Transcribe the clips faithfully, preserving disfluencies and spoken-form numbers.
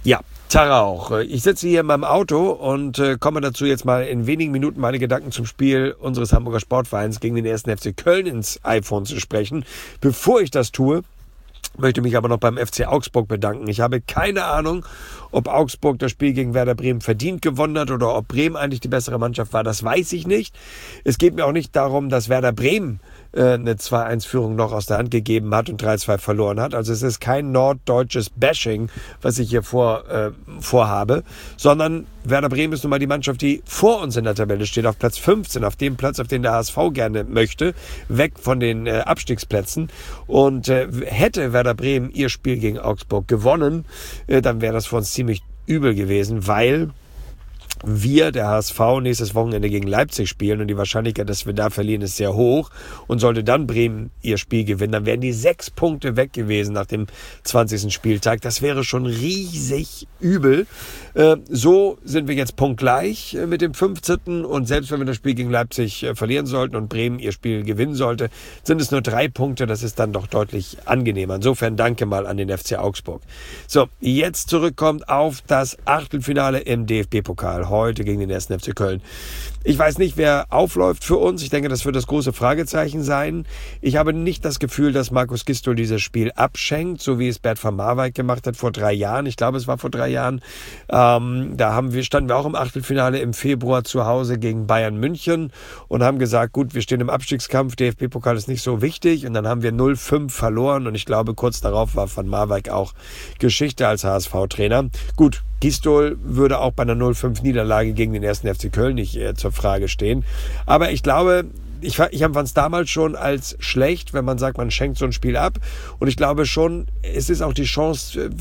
Ja, Tara auch. Ich sitze hier in meinem Auto und äh, komme dazu, jetzt mal in wenigen Minuten meine Gedanken zum Spiel unseres Hamburger Sportvereins gegen den ersten F C Köln ins iPhone zu sprechen. Bevor ich das tue, möchte mich aber noch beim F C Augsburg bedanken. Ich habe keine Ahnung, ob Augsburg das Spiel gegen Werder Bremen verdient gewonnen hat oder ob Bremen eigentlich die bessere Mannschaft war. Das weiß ich nicht. Es geht mir auch nicht darum, dass Werder Bremen äh, eine zwei eins Führung noch aus der Hand gegeben hat und drei zwei verloren hat. Also es ist kein norddeutsches Bashing, was ich hier vor, äh, vorhabe, sondern Werder Bremen ist nun mal die Mannschaft, die vor uns in der Tabelle steht, auf Platz fünfzehn, auf dem Platz, auf den der H S V gerne möchte, weg von den äh, Abstiegsplätzen. Und äh, hätte Werder Bremen ihr Spiel gegen Augsburg gewonnen, äh, dann wäre das für uns ziemlich übel gewesen, weil wir, der H S V, nächstes Wochenende gegen Leipzig spielen und die Wahrscheinlichkeit, dass wir da verlieren, ist sehr hoch. Und sollte dann Bremen ihr Spiel gewinnen, dann wären die sechs Punkte weg gewesen nach dem zwanzigsten Spieltag. Das wäre schon riesig übel. Äh, so sind wir jetzt punktgleich äh, mit dem fünfzehnten Und selbst wenn wir das Spiel gegen Leipzig äh, verlieren sollten und Bremen ihr Spiel gewinnen sollte, sind es nur drei Punkte. Das ist dann doch deutlich angenehmer. Insofern danke mal an den F C Augsburg. So, jetzt zurückkommt auf das Achtelfinale im D F B-Pokal. Heute gegen den ersten F C Köln. Ich weiß nicht, wer aufläuft für uns. Ich denke, das wird das große Fragezeichen sein. Ich habe nicht das Gefühl, dass Markus Gisdol dieses Spiel abschenkt, so wie es Bert van Marwijk gemacht hat vor drei Jahren. Ich glaube, es war vor drei Jahren. Ähm, da haben wir, standen wir auch im Achtelfinale im Februar zu Hause gegen Bayern München und haben gesagt, gut, wir stehen im Abstiegskampf, D F B-Pokal ist nicht so wichtig. Und dann haben wir null fünf verloren und ich glaube, kurz darauf war van Marwijk auch Geschichte als H S V-Trainer. Gut, Gisdol würde auch bei einer null fünf Niederlage gegen den ersten F C Köln nicht äh, zur Frage stehen. Aber ich glaube, ich, ich empfand es damals schon als schlecht, wenn man sagt, man schenkt so ein Spiel ab. Und ich glaube schon, es ist auch die Chance,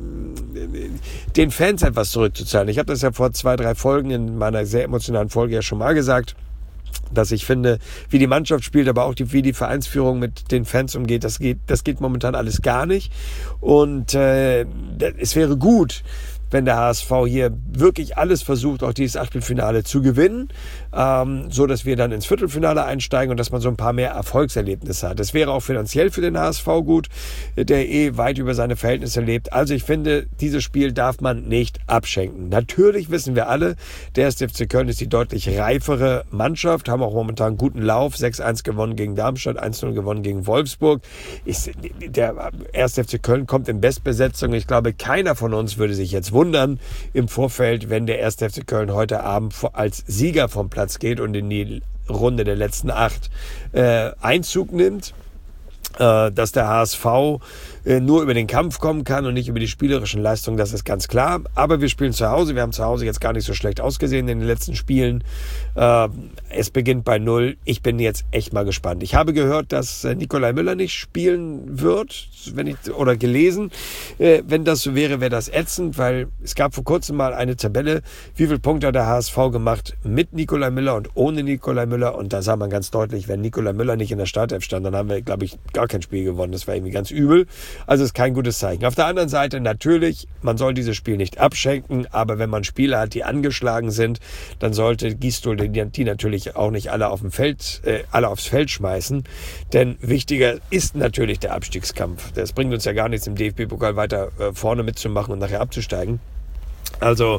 den Fans etwas zurückzuzahlen. Ich habe das ja vor zwei, drei Folgen in meiner sehr emotionalen Folge ja schon mal gesagt, dass ich finde, wie die Mannschaft spielt, aber auch die, wie die Vereinsführung mit den Fans umgeht, das geht, das geht momentan alles gar nicht. Und äh, es wäre gut, wenn der H S V hier wirklich alles versucht, auch dieses Achtelfinale zu gewinnen, ähm, so dass wir dann ins Viertelfinale einsteigen und dass man so ein paar mehr Erfolgserlebnisse hat. Das wäre auch finanziell für den H S V gut, der eh weit über seine Verhältnisse lebt. Also ich finde, dieses Spiel darf man nicht abschenken. Natürlich wissen wir alle, der erste F C Köln ist die deutlich reifere Mannschaft, haben auch momentan einen guten Lauf, sechs eins gewonnen gegen Darmstadt, eins null gewonnen gegen Wolfsburg. Ich, der erste F C Köln kommt in Bestbesetzung. Ich glaube, keiner von uns würde sich jetzt wundern im Vorfeld, wenn der erste F C Köln heute Abend als Sieger vom Platz geht und in die Runde der letzten acht äh, Einzug nimmt. Äh, dass der H S V äh, nur über den Kampf kommen kann und nicht über die spielerischen Leistungen, das ist ganz klar. Aber wir spielen zu Hause. Wir haben zu Hause jetzt gar nicht so schlecht ausgesehen in den letzten Spielen. Äh, es beginnt bei null. Ich bin jetzt echt mal gespannt. Ich habe gehört, dass äh, Nikolai Müller nicht spielen wird, wenn ich, oder gelesen. Äh, wenn das so wäre, wäre das ätzend, weil es gab vor kurzem mal eine Tabelle, wie viele Punkte hat der H S V gemacht mit Nikolai Müller und ohne Nikolai Müller. Und da sah man ganz deutlich, wenn Nikolai Müller nicht in der Startelf stand, dann haben wir, glaube ich, gar kein Spiel gewonnen. Das war irgendwie ganz übel. Also ist kein gutes Zeichen. Auf der anderen Seite natürlich, man soll dieses Spiel nicht abschenken, aber wenn man Spieler hat, die angeschlagen sind, dann sollte Gisdol die, die natürlich auch nicht alle auf dem Feld, äh, alle aufs Feld schmeißen. Denn wichtiger ist natürlich der Abstiegskampf. Das bringt uns ja gar nichts, im D F B-Pokal weiter äh, vorne mitzumachen und nachher abzusteigen. Also,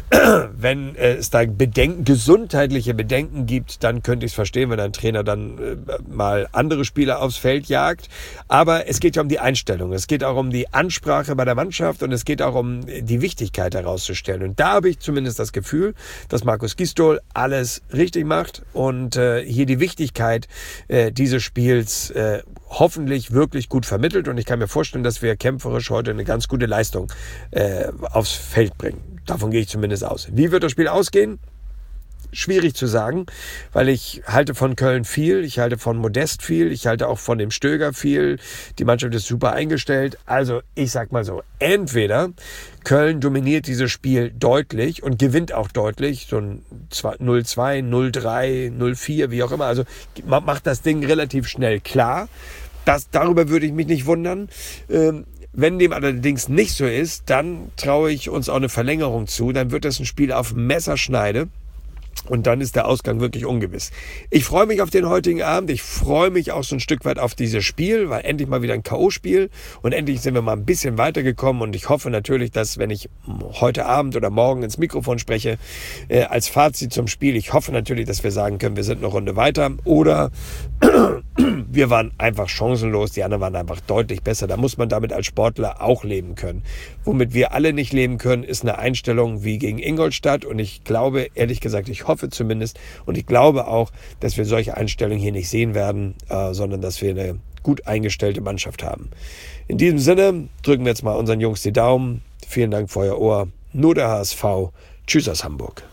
wenn es da Bedenken, gesundheitliche Bedenken gibt, dann könnte ich es verstehen, wenn ein Trainer dann äh, mal andere Spieler aufs Feld jagt. Aber es geht ja um die Einstellung. Es geht auch um die Ansprache bei der Mannschaft und es geht auch um die Wichtigkeit herauszustellen. Und da habe ich zumindest das Gefühl, dass Markus Gisdol alles richtig macht und äh, hier die Wichtigkeit äh, dieses Spiels äh, hoffentlich wirklich gut vermittelt. Und ich kann mir vorstellen, dass wir kämpferisch heute eine ganz gute Leistung äh, aufs Feld bringen. Davon gehe ich zumindest aus. Wie wird das Spiel ausgehen? Schwierig zu sagen, weil ich halte von Köln viel, ich halte von Modest viel, ich halte auch von dem Stöger viel. Die Mannschaft ist super eingestellt. Also ich sag mal so, entweder Köln dominiert dieses Spiel deutlich und gewinnt auch deutlich, so ein null zwei, null drei, null vier, wie auch immer. Also macht das Ding relativ schnell klar. Das, darüber würde ich mich nicht wundern. Ähm, Wenn dem allerdings nicht so ist, dann traue ich uns auch eine Verlängerung zu. Dann wird das ein Spiel auf Messerschneide. Und dann ist der Ausgang wirklich ungewiss. Ich freue mich auf den heutigen Abend. Ich freue mich auch so ein Stück weit auf dieses Spiel, weil endlich mal wieder ein K O-Spiel. Und endlich sind wir mal ein bisschen weitergekommen. Und ich hoffe natürlich, dass, wenn ich heute Abend oder morgen ins Mikrofon spreche, äh, als Fazit zum Spiel, ich hoffe natürlich, dass wir sagen können, wir sind eine Runde weiter. Oder wir waren einfach chancenlos. Die anderen waren einfach deutlich besser. Da muss man damit als Sportler auch leben können. Womit wir alle nicht leben können, ist eine Einstellung wie gegen Ingolstadt. Und ich glaube, ehrlich gesagt, ich hoffe zumindest, und ich glaube auch, dass wir solche Einstellungen hier nicht sehen werden, äh, sondern dass wir eine gut eingestellte Mannschaft haben. In diesem Sinne drücken wir jetzt mal unseren Jungs die Daumen. Vielen Dank für euer Ohr. Nur der H S V. Tschüss aus Hamburg.